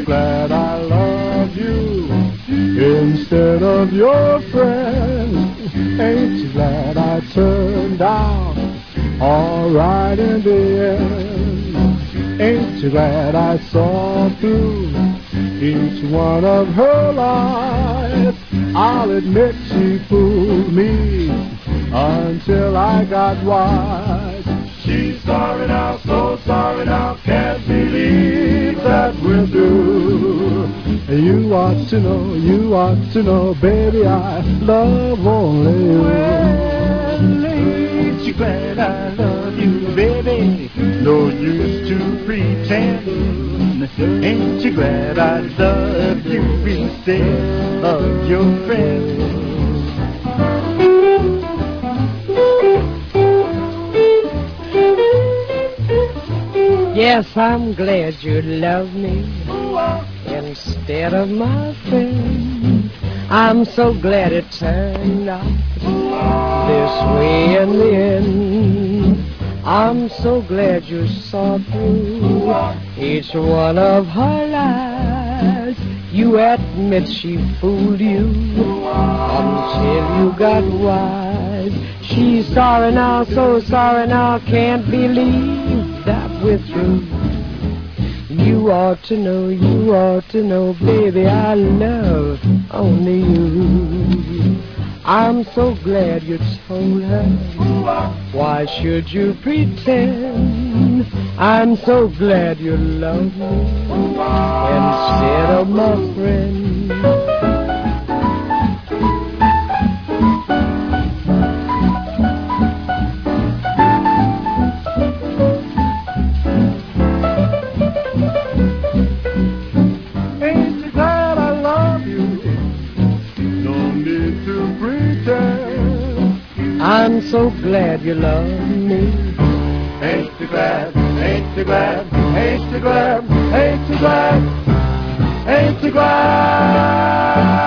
glad I love you instead of your friend? Ain't you glad I turned out all right in the end? Ain't you glad I saw through each one of her lies? I'll admit she fooled me until I got wise. She's sorry now, so sorry now, can't believe that we're through. You ought to know, baby, I love only you. Well, ain't you glad I love you, baby? No use to pretend. Ain't you glad I love you instead of your friend? Yes, I'm glad you love me instead of my friend. I'm so glad it turned out this way in the end. I'm so glad you saw through each one of her lies. You admit she fooled you until you got wise. She's sorry now, so sorry now, can't believe that we're through. You ought to know, baby, I love only you. I'm so glad you told her. Why should you pretend? I'm so glad you love me instead of my friend. I'm so glad you love me. Ain't you glad, ain't you glad, ain't you glad, ain't you glad, ain't you glad?